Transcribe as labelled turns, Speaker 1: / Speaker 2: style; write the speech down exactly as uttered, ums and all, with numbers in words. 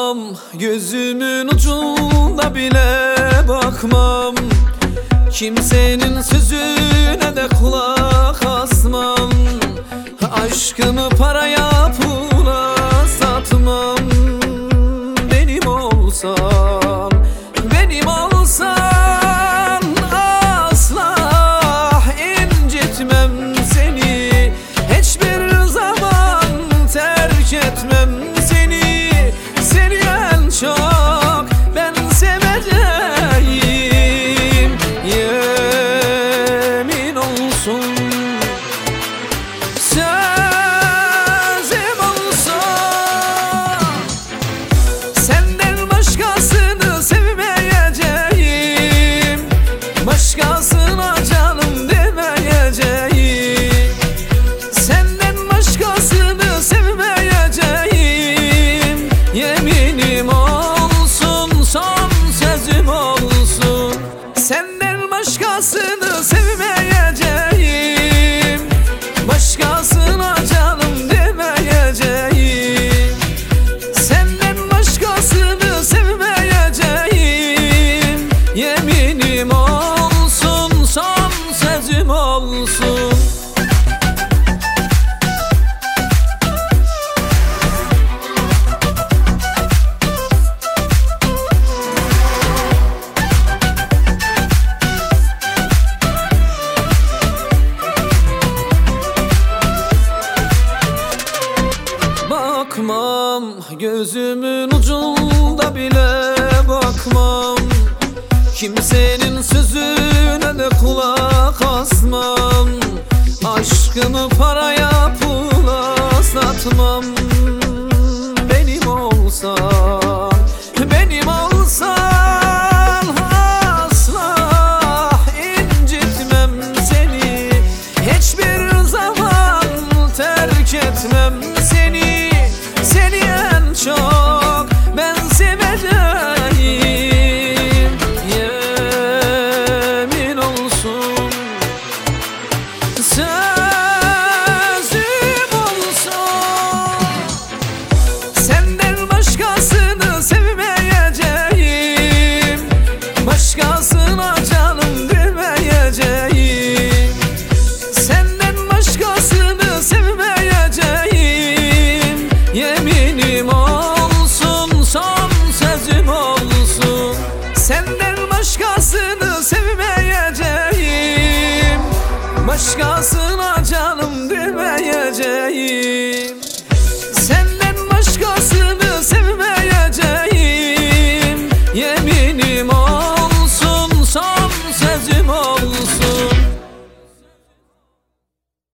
Speaker 1: Bakmam, gözümün ucunda bile bakmam. Kimsenin sözüne de kulak asmam. Aşkımı paraya pula satmam. Benim olsan, benim olsan asla incitmem seni. Hiçbir zaman terk etmem seni. Seni en çok ben seveceğim, yemin olsun. Sözüm olsun, senden başkasını sevmeyeceğim. Başkasına canım demeyeceğim. Senden başkasını sevmeyeceğim. Yeminim olsun, son sözüm olsun. Senden başkasını sevmeyeceğim. Başkasına canım demeyeceğim. Senden başkasını sevmeyeceğim. Yeminim olsun, son sözüm olsun. Bakmam, gözümün ucunda bile bakmam. Kimsenin sözüne de kulak asmam. Aşkımı paraya pula satmam. Benim olsan, benim olsan asla incitmem seni. Hiçbir zaman terk etmem seni. Seni en çok ben seveceğim, yemin olsun. Sözüm olsun, senden başkasını sevmeyeceğim. Başkasına canım demeyeceğim. Senden başkasını sevmeyeceğim. Yeminim olsun, son sözüm olsun. Senden başkasını sevmeyeceğim. Başkasına canım demeyeceğim.